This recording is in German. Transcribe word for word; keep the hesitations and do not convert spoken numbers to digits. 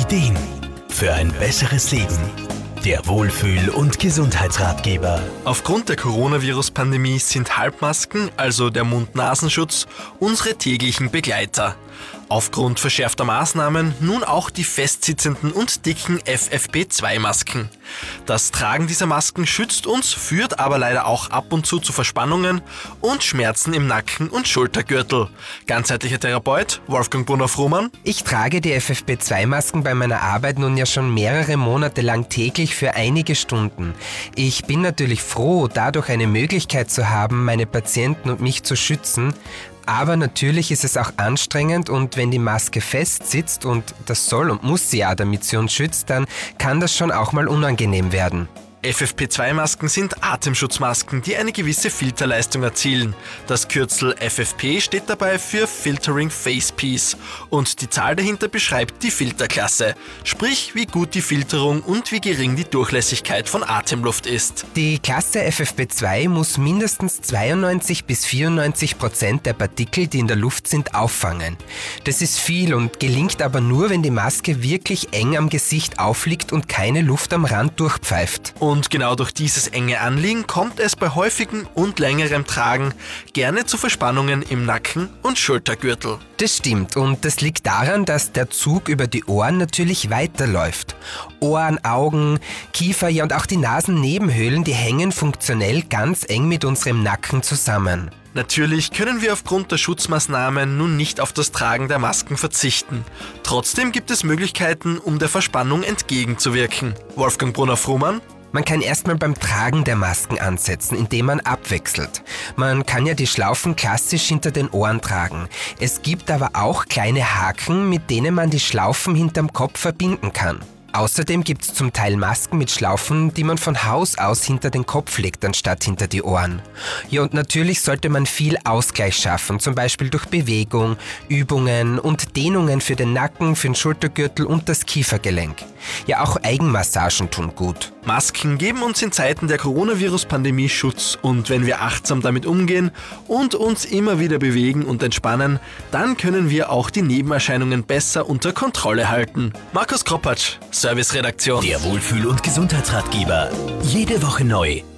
Ideen für ein besseres Leben. Der Wohlfühl- und Gesundheitsratgeber. Aufgrund der Coronavirus-Pandemie sind Halbmasken, also der Mund-Nasenschutz, unsere täglichen Begleiter. Aufgrund verschärfter Maßnahmen nun auch die festsitzenden und dicken F F P zwei Masken. Das Tragen dieser Masken schützt uns, führt aber leider auch ab und zu zu Verspannungen und Schmerzen im Nacken und Schultergürtel. Ganzheitlicher Therapeut Wolfgang Brunner-Frumann. Ich trage die F F P zwei Masken bei meiner Arbeit nun ja schon mehrere Monate lang täglich für einige Stunden. Ich bin natürlich froh, dadurch eine Möglichkeit zu haben, meine Patienten und mich zu schützen. Aber natürlich ist es auch anstrengend und wenn die Maske fest sitzt, und das soll und muss sie ja, damit sie uns schützt, dann kann das schon auch mal unangenehm werden. F F P zwei Masken sind Atemschutzmasken, die eine gewisse Filterleistung erzielen. Das Kürzel F F P steht dabei für Filtering Face Piece und die Zahl dahinter beschreibt die Filterklasse, sprich wie gut die Filterung und wie gering die Durchlässigkeit von Atemluft ist. Die Klasse F F P zwei muss mindestens zweiundneunzig bis vierundneunzig Prozent der Partikel, die in der Luft sind, auffangen. Das ist viel und gelingt aber nur, wenn die Maske wirklich eng am Gesicht aufliegt und keine Luft am Rand durchpfeift. Und genau durch dieses enge Anliegen kommt es bei häufigem und längerem Tragen gerne zu Verspannungen im Nacken und Schultergürtel. Das stimmt und das liegt daran, dass der Zug über die Ohren natürlich weiterläuft. Ohren, Augen, Kiefer, ja und auch die Nasennebenhöhlen, die hängen funktionell ganz eng mit unserem Nacken zusammen. Natürlich können wir aufgrund der Schutzmaßnahmen nun nicht auf das Tragen der Masken verzichten. Trotzdem gibt es Möglichkeiten, um der Verspannung entgegenzuwirken. Wolfgang Brunner-Frumann. Man kann erstmal beim Tragen der Masken ansetzen, indem man abwechselt. Man kann ja die Schlaufen klassisch hinter den Ohren tragen. Es gibt aber auch kleine Haken, mit denen man die Schlaufen hinterm Kopf verbinden kann. Außerdem gibt es zum Teil Masken mit Schlaufen, die man von Haus aus hinter den Kopf legt, anstatt hinter die Ohren. Ja, und natürlich sollte man viel Ausgleich schaffen, zum Beispiel durch Bewegung, Übungen und Dehnungen für den Nacken, für den Schultergürtel und das Kiefergelenk. Ja, auch Eigenmassagen tun gut. Masken geben uns in Zeiten der Coronavirus-Pandemie Schutz und wenn wir achtsam damit umgehen und uns immer wieder bewegen und entspannen, dann können wir auch die Nebenerscheinungen besser unter Kontrolle halten. Markus Kropatsch, Serviceredaktion. Der Wohlfühl- und Gesundheitsratgeber. Jede Woche neu.